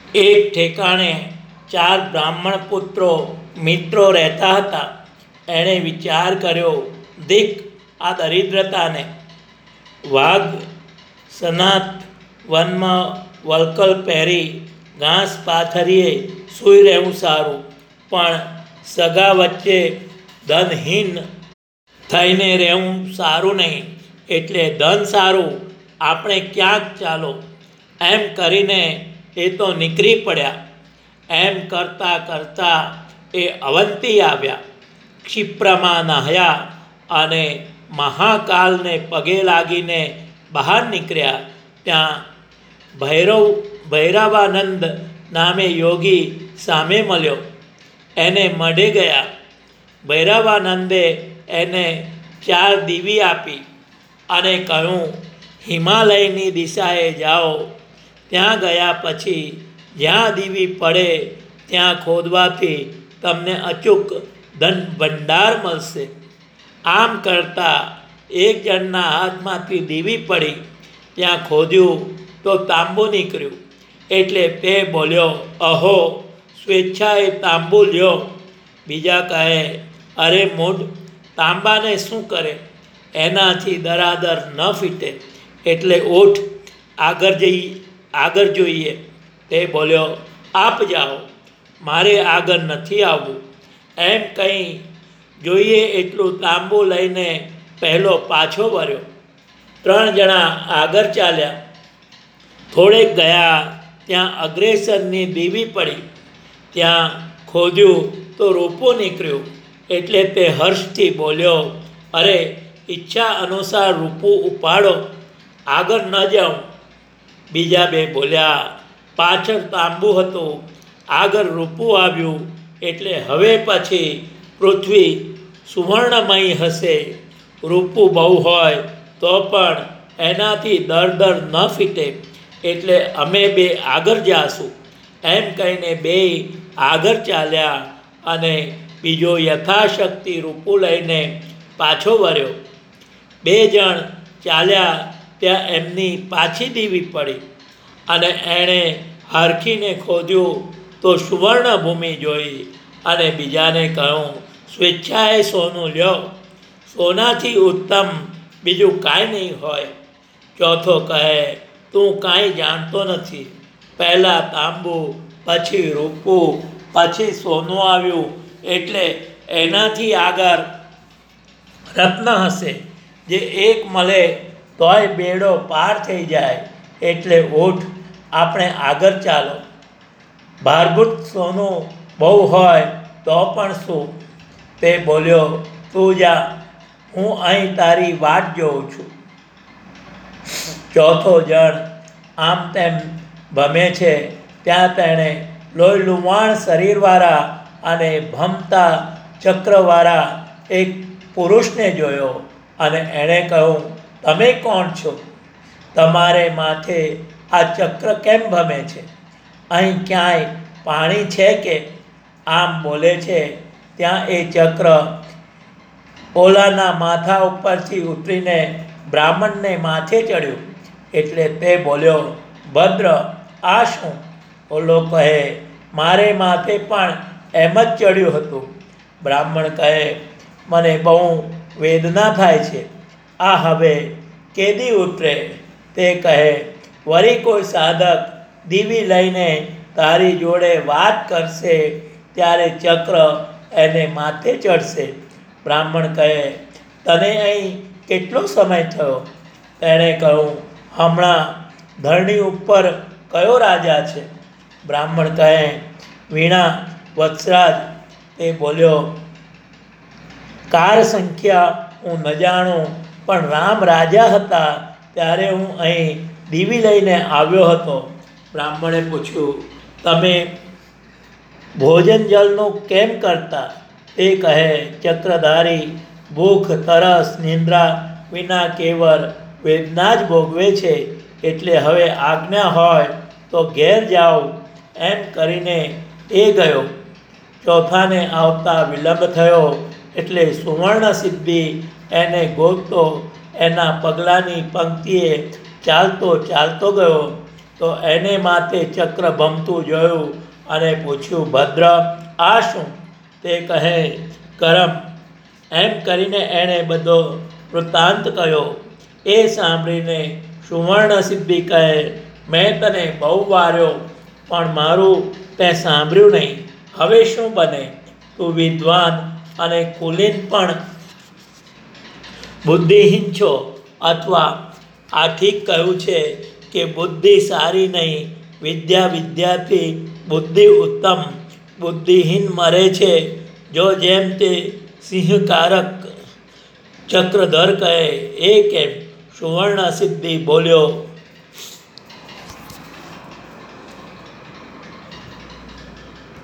એક ઠેકાણે 4 બ્રાહ્મણ પુત્રો મિત્રો રહેતા હતા. એણે વિચાર કર્યો, દીક આ દરિદ્રતાને. વાઘ સનાત વનમાં વલ્કલ પહેરી ઘાસ પાથરીએ સૂઈ રહેવું સારું, પણ સગા વચ્ચે ધનહીન થઈને રહેવું સારું નહીં. એટલે ધન સારું, આપણે ક્યાંક ચાલો. એમ કરીને એ તો નીકળી પડ્યા. એમ કરતાં કરતાં એ અવંતી આવ્યા. ક્ષિપ્રમાં નહાયા અને મહાકાલને પગે લાગીને બહાર નીકળ્યા. ત્યાં ભૈરવાનંદ નામે યોગી સામે મળ્યો. એને મઢે ગયા. ભૈરવાનંદે એને 4 દીવી આપી અને કહ્યું, હિમાલયની દિશાએ જાઓ. ત્યાં ગયા પછી જ્યાં દીવી પડે ત્યાં ખોદવાથી તમને અચૂક ધન ભંડાર મળશે. આમ કરતાં એક જણના હાથમાંથી દીવી પડી. ત્યાં ખોદ્યું તો તાંબુ નીકળ્યું. એટલે તે બોલ્યો, અહો, સ્વેચ્છાએ તાંબુ લ્યો. બીજા કહે, અરે મૂઢ, તાંબાને શું કરે? એનાથી દરાદર ન ફીટે. એટલે ઓઠ, આગળ જોઈએ. તે બોલ્યો, આપ જાઓ, મારે આગળ નથી આવવું. એમ કંઈ જોઈએ એટલું તાંબુ લઈને પહેલો પાછો વળ્યો. 3 જણા આગળ ચાલ્યા. થોડેક ગયા ત્યાં અગ્રેસરની દીવી પડી. ત્યાં ખોદ્યું તો રૂપું નીકળ્યું. એટલે તે હર્ષથી બોલ્યો, અરે, ઈચ્છા અનુસાર રૂપું ઉપાડો, આગળ ન જાઉં. બીજા 2 બોલ્યા, પાછળ તાંબુ હતું, આગળ રૂપું આવ્યું. એટલે હવે પછી પૃથ્વી સુવર્ણમય હશે. રૂપું બહુ હોય તો પણ એનાથી દર ન ફીટે. એટલે અમે 2 આગળ જાશું. એમ કહીને 2 આગળ ચાલ્યા અને બીજો યથાશક્તિ રૂપું લઈને પાછો વળ્યો. 2 જણ ચાલ્યા ત્યાં એમની પાછી દીવી પડી અને એણે હરખીને ખોદ્યું તો સુવર્ણ ભૂમિ જોઈ અને બીજાને કહ્યું, સ્વેચ્છાએ સોનું લ્યો. સોનાથી ઉત્તમ બીજું કાંઈ નહીં હોય. ચોથો કહે, તું કાંઈ જાણતો નથી. પહેલાં તાંબુ, પછી રૂપું, પછી સોનું આવ્યું. એટલે એનાથી આગળ રત્ન હશે, જે એક મળે તોય બેડો પાર થઈ જાય. એટલે ઊઠ, આપણે આગળ ચાલો. ભારભૂત સોનું બહુ હોય તો પણ શું? તે બોલ્યો, તું જા, હું અહીં તારી વાટ જોઉં છું. ચોથો જણ આમ તેમ ભમે છે ત્યાં તેણે લોહી લુહાણ શરીરવાળા અને ભમતા ચક્રવાળા એક પુરુષને જોયો અને એણે કહ્યું, તમે કોણ છો? તમારે માથે આ ચક્ર કેમ ભમે છે? અહીં ક્યાંય પાણી છે કે? આમ બોલે છે ત્યાં એ ચક્ર ઓલાના માથા ઉપરથી ઉતરીને બ્રાહ્મણને માથે ચડ્યું. એટલે તે બોલ્યો, ભદ્ર, આ શું? ઓલો કહે, મારે માથે પણ એમ જ ચડ્યું હતું. બ્રાહ્મણ કહે, મને બહુ વેદના થાય છે. આ હવે કેદી ઉતરે? તે કહે, વળી કોઈ સાધક દીવી લઈને તારી જોડે વાત કરશે ત્યારે ચક્ર એને માથે ચડશે. બ્રાહ્મણ કહે, તને અહીં કેટલો સમય થયો? તેણે કહ્યું, હમણાં. ધરણી ઉપર કયો રાજા છે? બ્રાહ્મણ કહે, વીણા વત્સરાજ. તે બોલ્યો, કાર સંખ્યા હું ન જાણું, પણ રામ રાજા હતા ત્યારે હું અહીં દીવી લઈને આવ્યો હતો. બ્રાહ્મણે પૂછ્યું, તમે ભોજન જલનું કેમ કરતા? તે કહે, ચક્રધારી ભૂખ, તરસ, નિંદ્રા વિના કેવળ વેદના જ ભોગવે છે. એટલે હવે આજ્ઞા હોય તો ઘેર જાઓ. એમ કરીને એ ગયો. ચોથાને આવતા વિલંબ થયો. એટલે સુવર્ણ સિદ્ધિ એને ગોતતો એના પગલાંની પંક્તિએ ચાલતો ચાલતો ગયો. તો એને માથે ચક્ર ભમતું જોયું અને પૂછ્યું, ભદ્ર આ શું? તે કહે, કરમ. એમ કરીને એણે બધો વૃત્તાંત કહ્યો. એ સાંભળીને સુવર્ણસિદ્ધિ કહે, મેં તને બહુ વાર્યો, પણ મારું તે સાંભળ્યું નહીં. હવે શું બને? તું વિદ્વાન અને કુલીન પણ બુદ્ધિહીન છો. અથવા આથી કહ્યું છે કે બુદ્ધિ સારી નહીં, વિદ્યા વિદ્યાથી બુદ્ધિ ઉત્તમ. બુદ્ધિહીન મરે છે. જો જેમ તે સિંહકારક ચક્રધર કહે એ કેમ? સુવર્ણ સિદ્ધિ બોલ્યો,